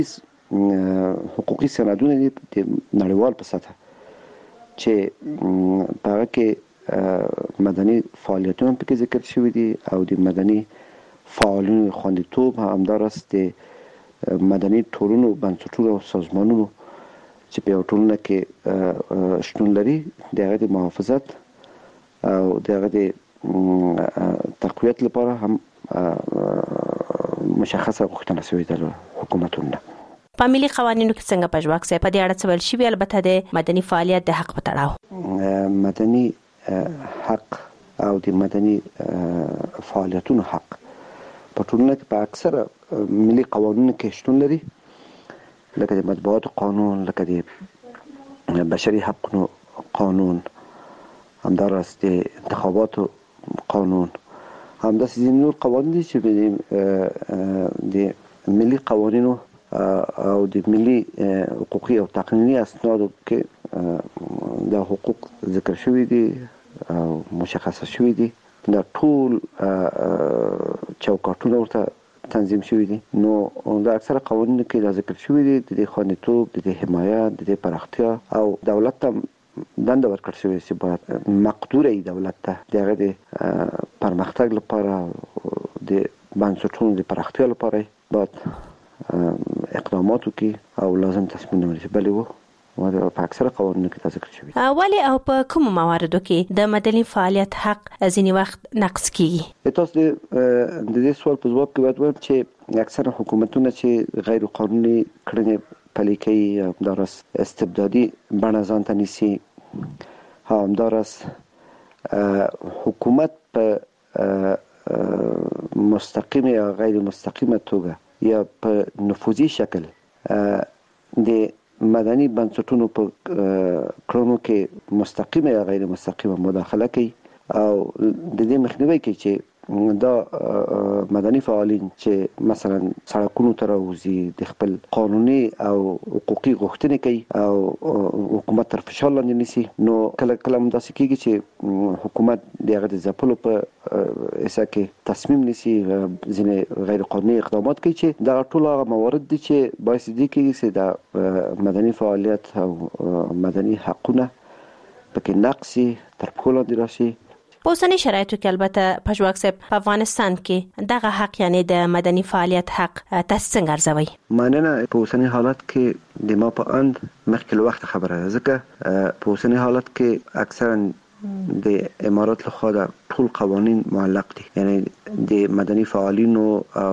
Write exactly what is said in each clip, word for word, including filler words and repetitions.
حقوقي سندونه دي د نړیوال په سطح چې په هغه کې مدني فعالیتونه پکې ذکر شوي دي او د مدني فعالینو خوندیتوب همداراز د مدني ټولنو بنسټونو او سازمانونو چې په یو ټولنه کې شتون لري د هغه د محافظت او د هغه د تقویت لپاره هم مشخصه غوښتنه شوې ده حکومتونو. په ملي قوانینو کې څنګه پژواک سي په دې اړه څه ویل شوي؟ البته د مدني فعالیت د حق په تړاو مدني حق او د مدني فعالیتونو حق په ټولنه کې په اکثره ملي قوانینو کې شتون لري، لکه د مطبوعاتو قانون، لکه د بشري حقوقو قانون، همداراز د انتخاباتو قانون، همداسې ځینې نور قوانین دي چې د ملي قوانینو او د ملي حقوقي او تقنیني اسنادو کې د حقوق ذکر شوي دي او مشخصه شوي دي. دا ټول چوکاټونه ورته تنظیم شوي دي. نو د اکثره قوانینو کې دا ذکر شوي دي د خوندیتوب، د حمایت، د پراختیا او دولت ته دنده ورکړل شوې چې باید مقدور ای دولت ته د هغه د پرمختګ لپاره د بنسټونو د پراختیا لپاره باید اقدامات وکړي او لازم تصمیم ونیسي. بلې و په اکثره قوانینو کې دا ذکر شوي. ولې او په کومو مواردو کې د مدني فعالیت حق ځینې وخت نقض کیږي؟ تاسو د دې سوال په ځواب کې باید ووایم چې اکثره حکومتونه چې غیر قانوني کړنې پلي کوي، همداراز استبدادي بڼه ځان ته نیسي، همداراز حکومت په مستقیم یا غیر مستقیمه توګه یا په نفوذي شکل د مدني بنسټونو په کړنو کې مستقیمه یا غیر مستقیمه مداخله کوي او د دې مخنیوي کوي چې دا مدني فعالین چې مثلا سړکونو ته راوځي، د خپل قانوني او حقوقي غوښتنې کوي او حکومت تر فشار لاندې نیسي. نو کله کله هم داسې کېږي چې حکومت د هغه د ځپلو په حصه کې تصمیم نیسي، ځینې غیر قانوني اقدامات کوي چې دا ټول هغه موارد دي چې باعث دي کېږي چې دا مدني فعالیت او مدني حقونه پکې نقص شي، تر پښو لاندې راشي. په اوسني شرایطو کې البته پژواک صاحب په افغانستان کې دغه حق یعنی د مدني فعالیت حق تاسو څنګه ارزوي؟ مننه. په اوسني حالت کې د ما په اند مخکې له وخت خبره ده، ځکه په اوسني حالت کې اکثرا د امارات له خوا د ټول قوانین معلق دي، یعنی د مدني فعالینو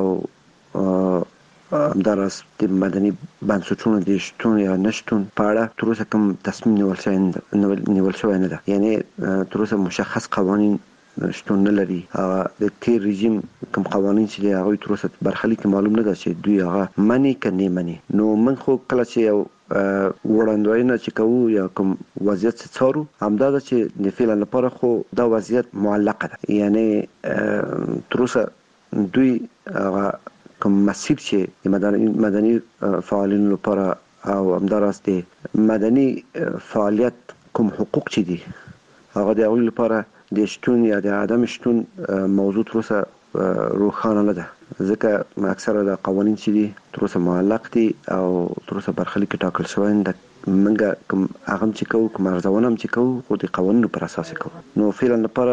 او همداراز د مدني بنسټونو د شتون یا نشتون په اړه تر اوسه کوم تصمیم نیول شوی نیول شوی نه ده. یعنی تر اوسه مشخص قوانین شتون نه لري. د تیر رژیم کوم قوانین چې هغه تر اوسه برخلیک معلوم نه ده چې دوی هغه منی کني منی. نو من خو کله چې یو وړاندوینه چې کوو یا کوم وضعیت څارو، همدا ده چې د فعلا لپاره خو دا وضعیت معلقه ده. یعنی تر اوسه دوی هغه کوم مسیر چې د مدني مدني فعالینو لپاره او همداراز د مدني فعالیت کوم حقوق چې دي هغه د هغوی لپاره د شتون یا د عدم شتون موضوع تر اوسه روښانه نه ده، ځکه اکثره د قوانین چې دي تر اوسه معلق دي او تر اوسه برخلیک ټاکل شوی نه ده. موږ کوم هغه چې کوو، کوم ارزونه هم چې کوو، خو د قوانینو پر اساس کوو. نو فعلا لپاره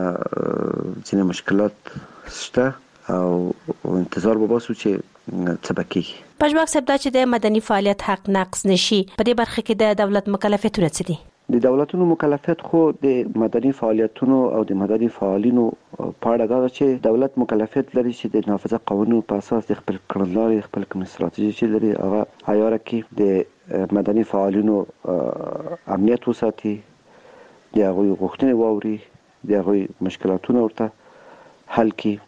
ځینې مشکلات شته او انتظار وباسو چې څه به کېږي. پژواک صاحب، دا چې د مدني فعالیت حق نقض نشي، په دې برخه کې د دولت مکلفیتونه څه دي؟ د دولتونو مکلفیت خو د مدني فعالیتونو او د مدني فعالینو په اړه دا ده چې دولت مکلفیت لري چې د نافذه قوانینو په اساس د خپل کړنلارې، خپل کوم استراتیژي چې لري هغه عیاره کړي، د مدني فعالینو امنیت وساتي، د هغوی غوښتنې واوري، د هغوی مشکلاتونه ورته حل کړي.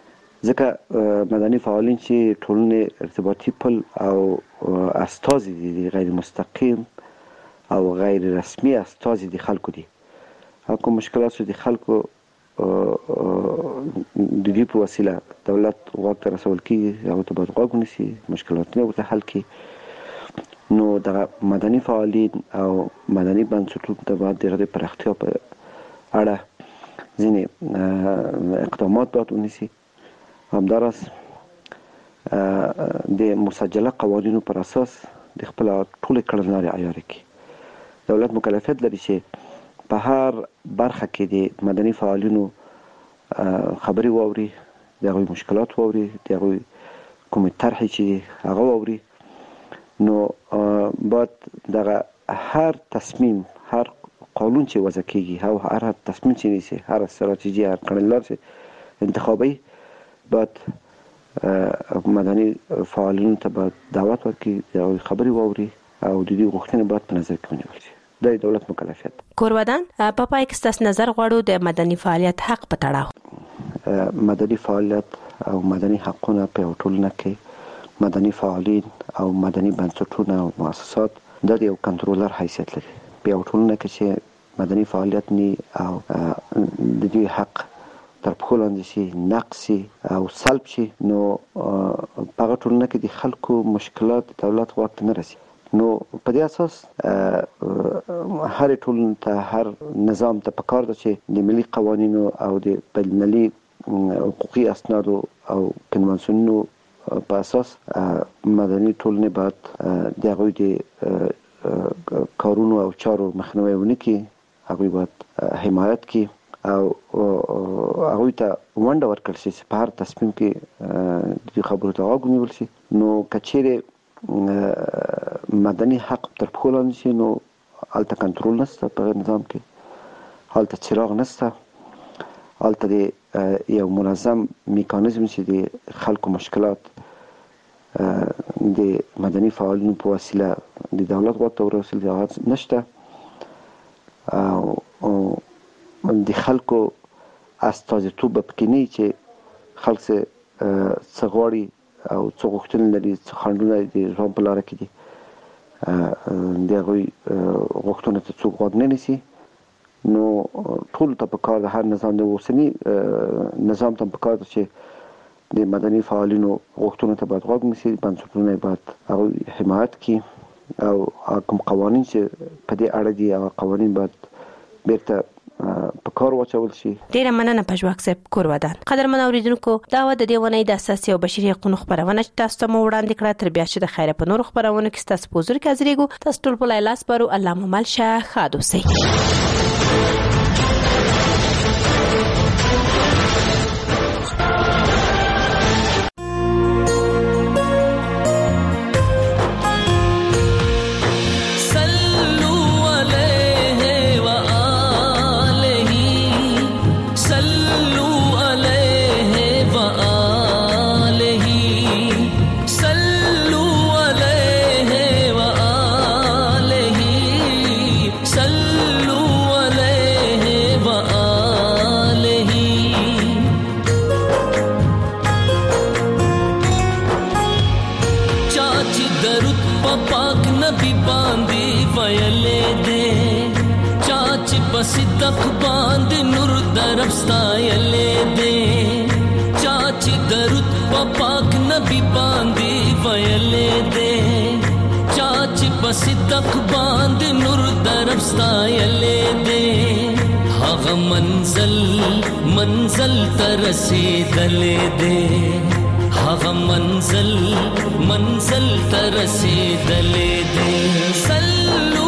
ځکه مدني فعالین چې ټولنې ارتباطي پل او استازي دي، غیر مستقیم او غیر رسمي استازي د خلکو دي. کوم مشکلات چې د خلکو د دې په وسیله دولت غوږ ته رسول کېږي، هغو ته باید غوږ ونیسي، مشکلاتونه ورته حل کړي. نو دغه مدني فعالین او مدني بنسټونو ته باید د هغې د پراختیا په اړه ځینې اقدامات باید ونیسي. همداراز د مسجله قوانینو پر اساس د خپل ټول کړنلارې عیار کړي. دولت مکلفیت لري چې په هر برخه کې د مدني فعالینو خبري واوري، د هغوی مشکلات واوري، د هغوی کومې طرحې چې هغه واوري. نو باید دغه هر تصمیم، هر قانون چې وضع کیږي او هر تصمیم چې نیسي، هر استراتیژي، هر کړنلار چې انتخابي، باید مدني فعالینو ته باید دعوت ورکړي، د هغوی خبرې واوري او د دوی غوښتنې باید په نظر کې ونیول شي. دا د دولت مکلفیت. کورودان په پای کې ستاسو نظر غواړو د مدني فعالیت حق په تړاو. مدني فعالیت او مدني حقونه په ټولنه کې مدني فعالین او مدني بنسټونه او مؤسسات د یو کنټرولر حیثیت لري. په ټولنه کې چې مدني فعالیت ني او د دې حق تر پښو لاندې شي، نقص شي او سلب شي، نو په هغه ټولنه کې د خلکو مشکلات دولت واک ته نه رسي. نو په دې اساس هر ټولنه ته، هر نظام ته پکار ده چې د ملي قوانینو او د بین‌المللي حقوقي اسنادو او کنوانسیونونو په اساس مدني ټولنې باید د هغوی د کارونو او چارو مخنیوی ونه کړي، هغوی باید حمایت کړي او هغوی ته ونډه ورکړل شي چې په هر تصمیم کې د دې خبرو ته غوږ ونیول شي. نو که چیرې مدني حق تر پښو لاندې شي، نو هلته کنټرول نشته په نظام کې، هلته څراغ نشته، هلته د یو منظم میکانیزم چې د خلکو مشکلات د مدني فعالینو په وسیله د دولت غوږ ته ورسول هغه نشته. او د خلکو استازیتوب به پکې نه وي چې خلک څه غواړي او څه غوښتنې لري، څه خنډونه د ژوند په لاره کې دي، د هغوی غوښتنو ته څوک غوږ نه نیسي. نو ټولو ته پکار ده، هر نظام د اوسني نظام ته پکار ده چې د مدني فعالینو غوښتنو ته باید غوږ نیسي، بنسټونه باید هغوی حمایت کړي او کوم قوانین چې په دې اړه دي هغه قوانین باید بیرته په کار واچول شي. ډیره مننه پژواک صاحب. کورودان قدرمن اوریدونکو، دا و د دې ونې د اساسي او بشري حقوقو خبرونه چې تاسو ته مو وړاندې کړه. تر بیا چې د خیره په نور خبرونه کې تاسو په حضور کې حاضرېږو. تاسو ټول په لاس بارو الله مو مل شه خادو سي. सिद्दक बांध नूर दरफ्तायले दे चाची दरुद पाक नबी बांधी वयले दे चाची सिद्दक बांध नूर दरफ्तायले दे हग मंजल मंजल तरसे दले दे हग मंजल मंजल तरसे दले दे सल्लू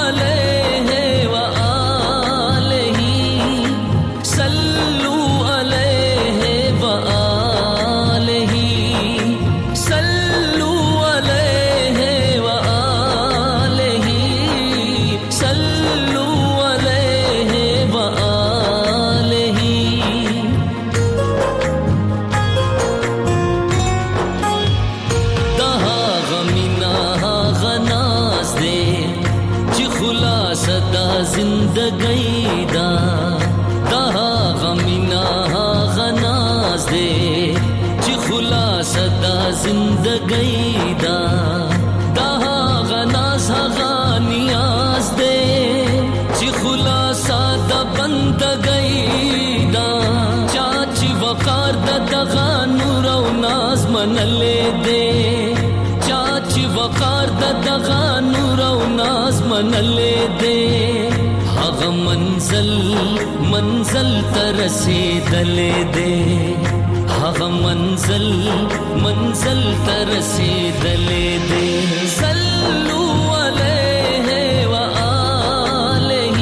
जिंदगी दा दहा गमिना गनाज दे जी खुलासा दा जिंदगी दा दहा गनाज गनियाज दे जी खुलासा दा बंदगी दा चाची वकार दा दगा नूर और नाज मनले दे चाची वकार दा दगा नूर और नाज मनले दे हग मंजल मंजल तरसे दले दे हग هغه منزل منزل ترسیدلې دې صلو علیه و آله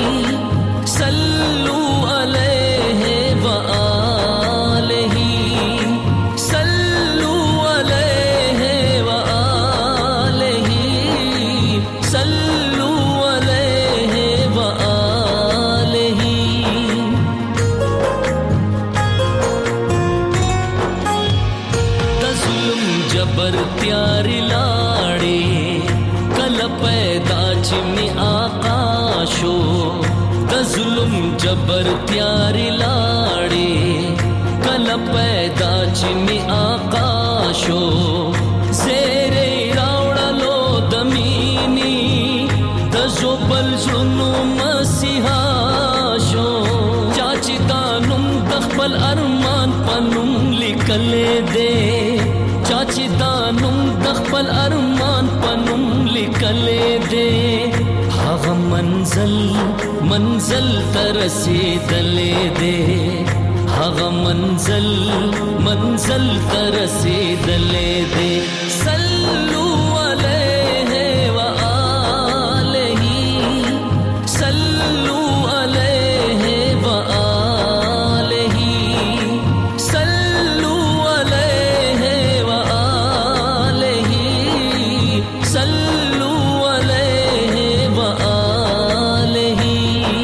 صلو علیه و آله صلو علیه و آله صلو علیه و آله जबर त्यारी लाड़े कल पैदा चिमी आकाशो द जुल्म जबर त्यारी लाड़े कल पैदा चिमी आकाशो जेरे रावड़लो दमीनी द जोबल जुनु मसीहाशो चाची तानुम दखबल अरमान पनुम लिकले दे चाची दानुम दखबल अरमान पनुम लिकले दे हागा मंजल मंजल तरसीदले दे हागा मंजल मंजल तरसीदले दे सल्लू अलैहि व आलिहि सल्लू अलैहि व आलिहि सल्लू अलैहि व आलिहि सल्लू अलैहि व आलिहि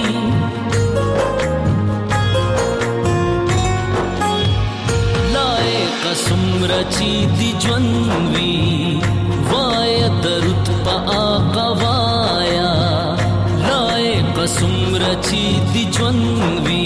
लाए कसम रची दी ज्वनवी वाय दरुत पा आका वाया लाए कसम रची दी ज्वनवी